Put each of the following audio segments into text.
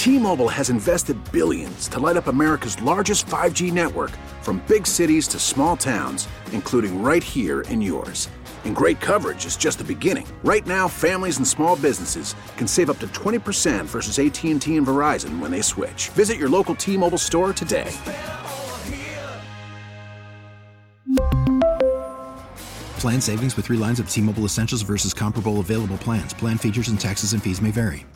T-Mobile has invested billions to light up America's largest 5G network, from big cities to small towns, including right here in yours. And great coverage is just the beginning. Right now, families and small businesses can save up to 20% versus AT&T and Verizon when they switch. Visit your local T-Mobile store today. Plan savings with 3 lines of T-Mobile Essentials versus comparable available plans. Plan features and taxes and fees may vary.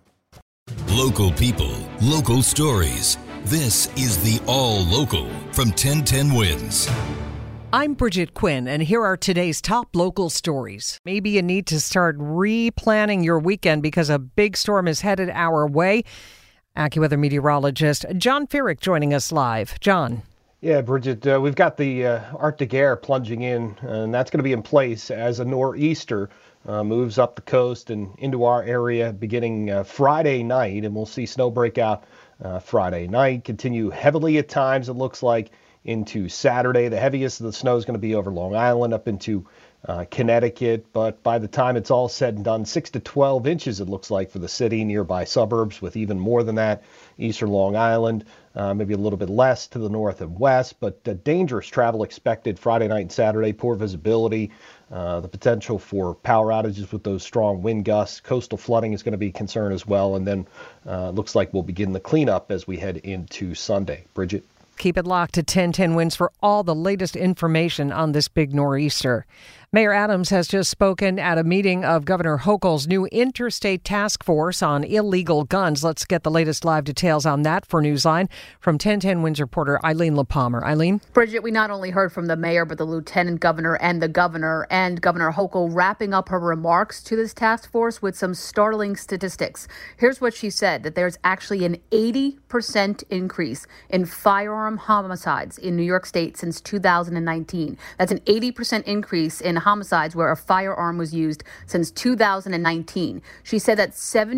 Local people, local stories. This is the All Local from 1010 Wins. I'm Bridget Quinn, and here are today's top local stories. Maybe you need to start replanning your weekend because a big storm is headed our way. AccuWeather meteorologist John Feerick joining us live. John. Yeah, Bridget, we've got the Arctic air plunging in, and that's going to be in place as a nor'easter moves up the coast and into our area beginning Friday night, and we'll see snow break out Friday night, continue heavily at times, it looks like, into Saturday. The heaviest of the snow is going to be over Long Island up into Connecticut, but by the time it's all said and done, 6 to 12 inches it looks like for the city, nearby suburbs with even more than that, eastern Long Island, maybe a little bit less to the north and west, but dangerous travel expected Friday night and Saturday, poor visibility, the potential for power outages with those strong wind gusts, coastal flooding is going to be a concern as well, and then looks like we'll begin the cleanup as we head into Sunday. Bridget? Keep it locked to 1010 Wins for all the latest information on this big nor'easter. Mayor Adams has just spoken at a meeting of Governor Hochul's new interstate task force on illegal guns. Let's get the latest live details on that for Newsline from 1010 Wins reporter Eileen LaPalmer. Eileen? Bridget, we not only heard from the mayor, but the lieutenant governor and the governor, and Governor Hochul wrapping up her remarks to this task force with some startling statistics. Here's what she said, that there's actually an 80% increase in firearm homicides in New York State since 2019. That's an 80% increase in homicides where a firearm was used since 2019. She said that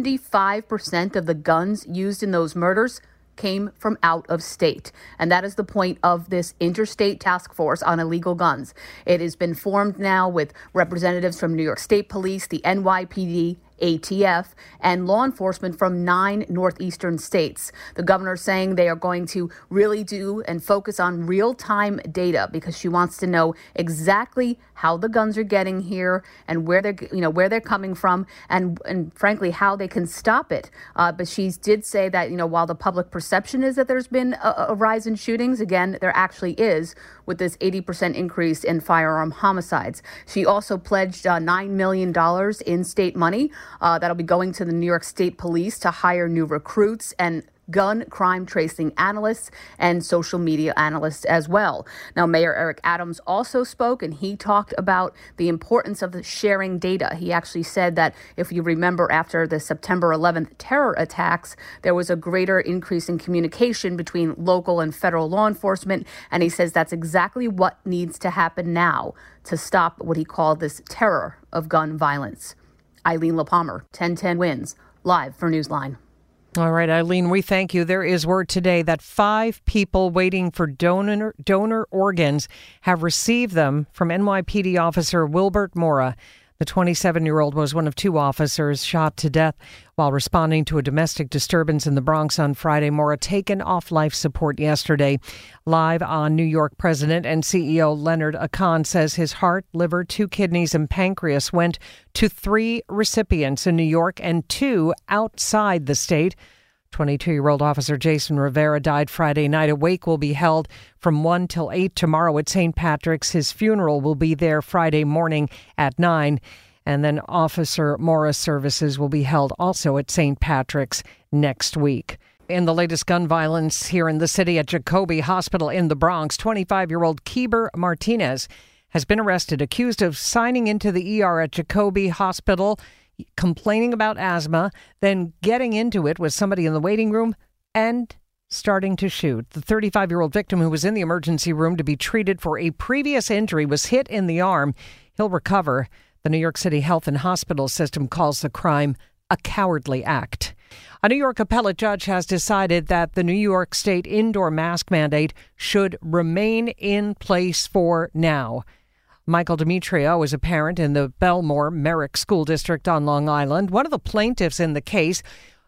75% of the guns used in those murders came from out of state. And that is the point of this interstate task force on illegal guns. It has been formed now with representatives from New York State Police, the NYPD, ATF, and law enforcement from 9 northeastern states. The governor saying they are going to really do and focus on real-time data because she wants to know exactly how the guns are getting here and where they're coming from and frankly how they can stop it. But she did say that while the public perception is that there's been a rise in shootings, again there actually is with this 80% increase in firearm homicides. She also pledged $9 million in state money that'll be going to the New York State Police to hire new recruits and gun crime tracing analysts and social media analysts as well. Now, Mayor Eric Adams also spoke, and he talked about the importance of sharing data. He actually said that if you remember after the September 11th terror attacks, there was a greater increase in communication between local and federal law enforcement. And he says that's exactly what needs to happen now to stop what he called this terror of gun violence. Eileen LaPalmer, 1010 Wins, live for Newsline. All right, Eileen, we thank you. There is word today that 5 people waiting for donor organs have received them from NYPD officer Wilbert Mora. The 27-year-old was one of 2 officers shot to death while responding to a domestic disturbance in the Bronx on Friday. Mora taken off life support yesterday. Live on New York, President and CEO Leonard Akan says his heart, liver, 2 kidneys, and pancreas went to 3 recipients in New York and 2 outside the state. 22-year-old Officer Jason Rivera died Friday night. A wake will be held from 1 till 8 tomorrow at St. Patrick's. His funeral will be there Friday morning at 9. And then Officer Mora's services will be held also at St. Patrick's next week. In the latest gun violence here in the city at Jacoby Hospital in the Bronx, 25-year-old Keber Martinez has been arrested, accused of signing into the ER at Jacoby Hospital, complaining about asthma, then getting into it with somebody in the waiting room and starting to shoot. The 35-year-old victim, who was in the emergency room to be treated for a previous injury, was hit in the arm. He'll recover. The New York City Health and Hospital System calls the crime a cowardly act. A New York appellate judge has decided that the New York State indoor mask mandate should remain in place for now. Michael Demetrio is a parent in the Belmore Merrick School District on Long Island. One of the plaintiffs in the case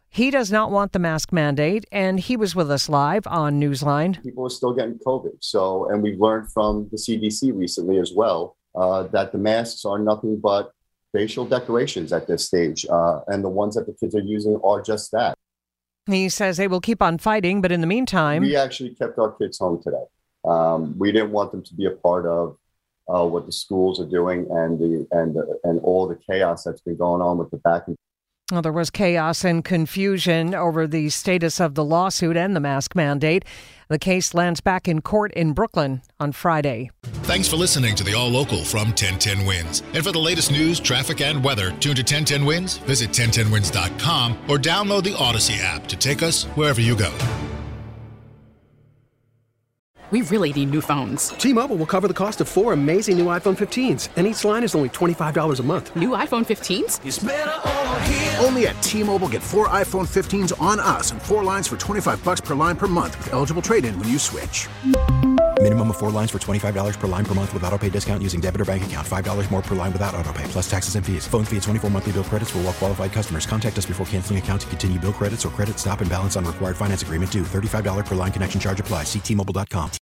He does not want the mask mandate, and he was with us live on Newsline. People are still getting COVID. And we've learned from the CDC recently as well that the masks are nothing but facial decorations at this stage. And the ones that the kids are using are just that. He says they will keep on fighting, but in the meantime... We actually kept our kids home today. We didn't want them to be a part of what the schools are doing and all the chaos that's been going on with the back and Well, there was chaos and confusion over the status of the lawsuit and the mask mandate. The case lands back in court in Brooklyn on Friday. Thanks for listening to the All Local from 1010 Wins. And for the latest news, traffic, and weather, tune to 1010 Wins, visit 1010wins.com, or download the Odyssey app to take us wherever you go. We really need new phones. T-Mobile will cover the cost of 4 amazing new iPhone 15s, and each line is only $25 a month. New iPhone 15s? It's better over here. Only at T-Mobile, get 4 iPhone 15s on us and 4 lines for $25 per line per month with eligible trade-in when you switch. Minimum of 4 lines for $25 per line per month with autopay discount using debit or bank account. $5 more per line without autopay, plus taxes and fees. Phone fee at 24 monthly bill credits for well-qualified customers. Contact us before canceling account to continue bill credits or credit stop and balance on required finance agreement due. $35 per line connection charge applies. See T-Mobile.com.